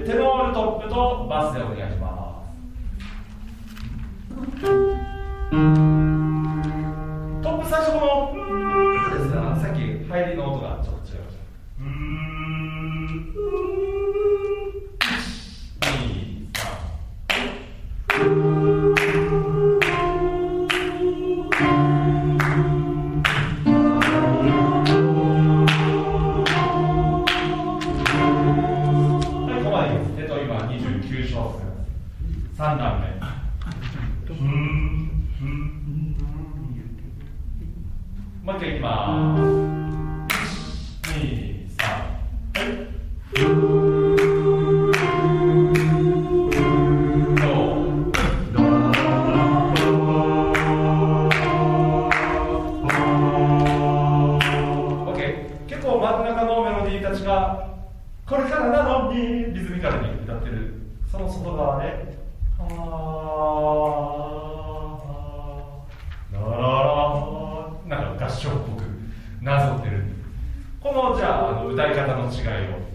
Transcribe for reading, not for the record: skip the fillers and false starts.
テノールトップとバスでお願いします。トップ最初このですが、さっき入りの音がちょっと違いました。3段目。もう一回いきます。1、2、3。結構真ん中のメロディーたちがこれからなのにリズミカルに歌ってる、その外側でなんか合唱っぽくなぞってる。このじゃあ歌い方の違いを